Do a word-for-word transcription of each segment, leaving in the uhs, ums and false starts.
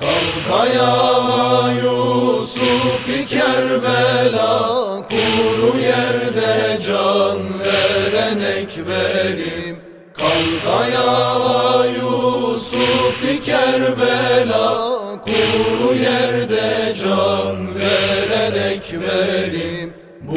Kalk ayağa Yusuf-i Kerbela, kuru yerde can veren ekberim. Kalk ayağa Yusuf-i Kerbela, kuru yerde can veren ekberim. Bu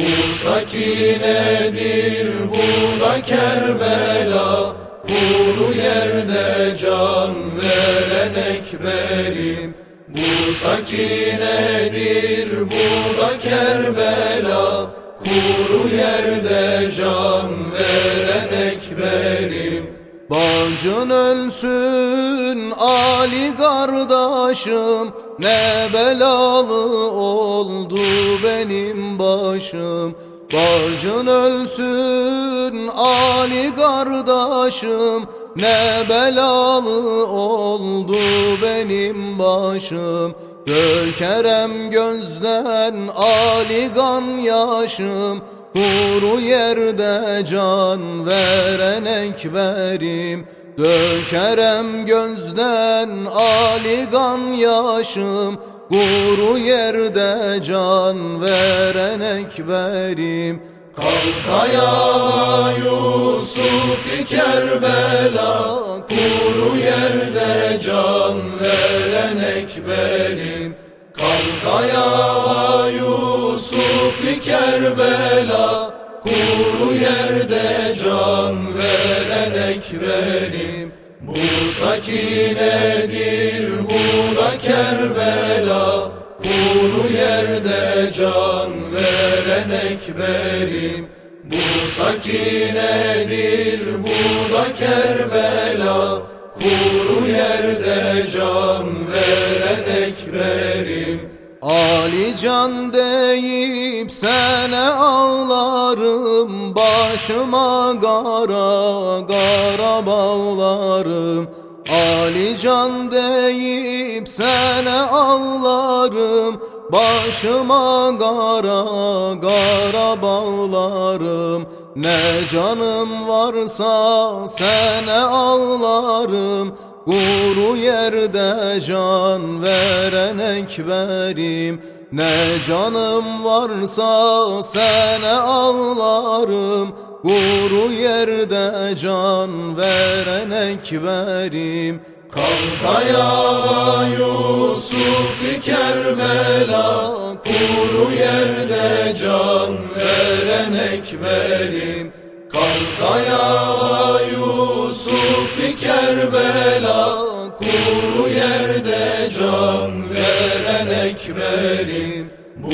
sakinedir, bu da Kerbela, kuru yerde can veren ekberim. Bu sakinedir, bu da Kerbela, kuru yerde can veren ekberim. Bacın ölsün Ali kardeşim, ne belalı oldu benim başım. Bacın ölsün Ali kardeşim, ne belalı oldu benim başım. Dökerem gözden Ali kan yaşım, kuru yerde can veren ekberim. Dökerem gözden Ali kan yaşım, kuru yerde can veren ekberim. Kalk ayağa Yusuf-i Kerbela, kuru yerde can veren ekberim. Kalk ayağa Yusuf-i Kerbela, kuru yerde can veren ekberim. Bu sakinedir, bu da Kerbela, kuru yerde can veren ekberim. Bu sakinedir, bu da Kerbela, kuru yerde can veren ekberim. Ali can deyip sene ağlarım, başıma kara kara bağlarım. Ali can deyip sene ağlarım, başıma kara kara bağlarım. Ne canım varsa sene ağlarım, kuru yerde can veren ekberim. Ne canım varsa sene ağlarım, kuru yerde can veren ekberim. Kalk ayağa Yusuf-i Kerbela, kuru yerde can veren ekberim. Kalk ayağa Yusuf-i Kerbela, kuru yerde can veren ekberim. Bu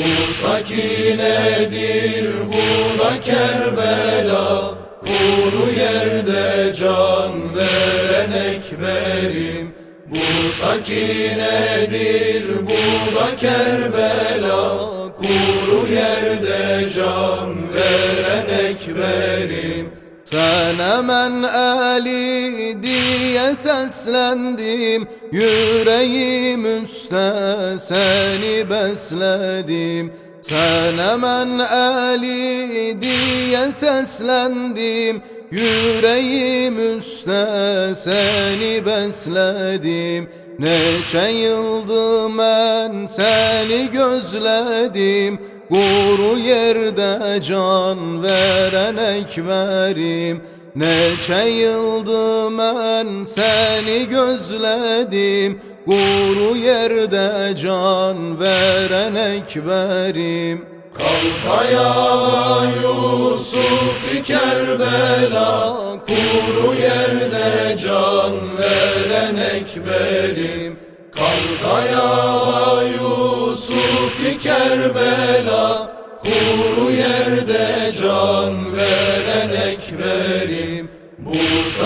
sakinedir, bu da Kerbela, kuru yerde can veren ekberim. Bu sakinedir, bu da Kerbela, kuru yerde can veren ekberim. Sen hemen Ali diye seslendim, yüreğim üstte seni besledim. Sen hemen Ali diye seslendim, yüreğim üstte seni besledim. Neçe yıldır ben seni gözledim, kuru yerde can veren ekberim. Neçe yıldır ben seni gözledim, kuru yerde can veren ekberim. Kalk ayağa Yusuf-i Kerbela, kuru yerde can veren ekberim. Kalk ayağa Yusuf-i Kerbela, kuru yerde can veren ekberim. Bu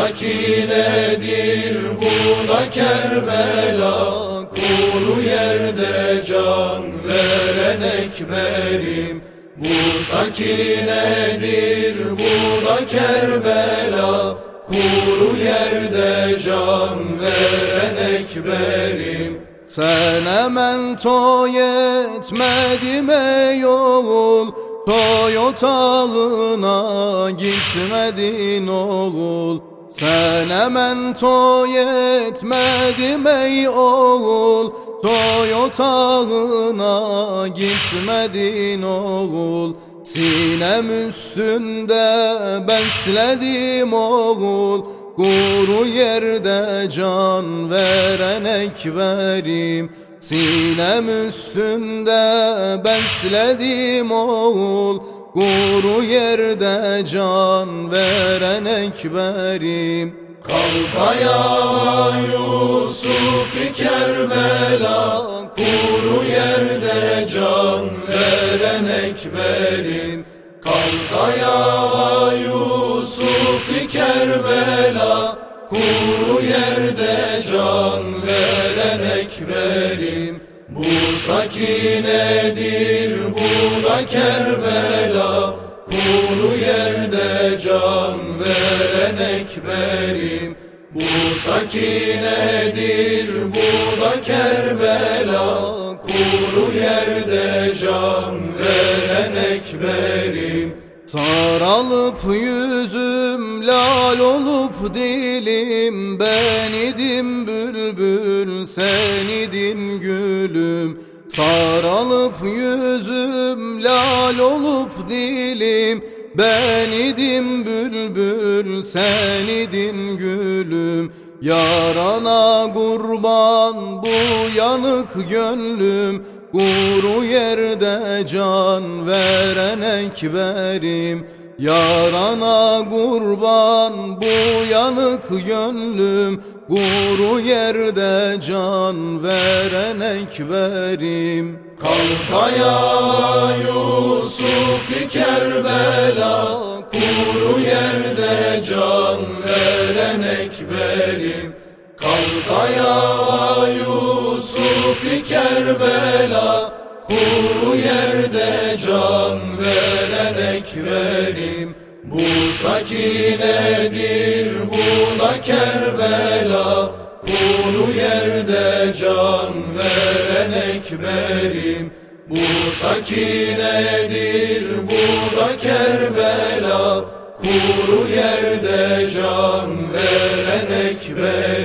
sakinedir, bu da Kerbela, kuru yerde can veren ekberim. Bu sakinedir, bu da Kerbela, kuru yerde can veren ekberim. Sen hemen toy etmedim ey oğul, toy otağına gitmedin oğul. Sen hemen toy etmedim ey oğul, Toy otağına gitmedin oğul. Sinem üstünde besledim oğul. Kuru yerde can veren ekberim. Sinem üstünde besledim oğul. Kuru yerde can veren ekberim. Kalk ayağa Yusuf-i Kerbela, kuru yerde can veren ekberim. Kalk ayağa Yusuf-i Kerbela, kuru yerde can veren ekberim. Bu sakinedir, bu da Kerbela, kuru yerde can veren ekberim. Bu sakinedir, bu da Kerbela, kuru yerde can veren ekberim. Saralıp yüzüm, lal olup dilim, ben idim bülbül, sen idin gülüm. Saralıp yüzüm, lal olup dilim, ben idim bülbül, sen idin gülüm. Yarana kurban bu yanık gönlüm, kuru yerde can veren ekberim. Yarana kurban bu yanık gönlüm, kuru yerde can veren ekberim. Kalk ayağa Yusuf-i Kerbela, kuru yerde can veren ekberim. Kalk ayağa Yusuf-i Kerbela, kuru yerde can veren ekberim. Bu sakinedir, bu da Kerbela, kuru yerde can veren ekberim. Bu sakinedir, bu da Kerbela, kuru yerde can veren ekberim.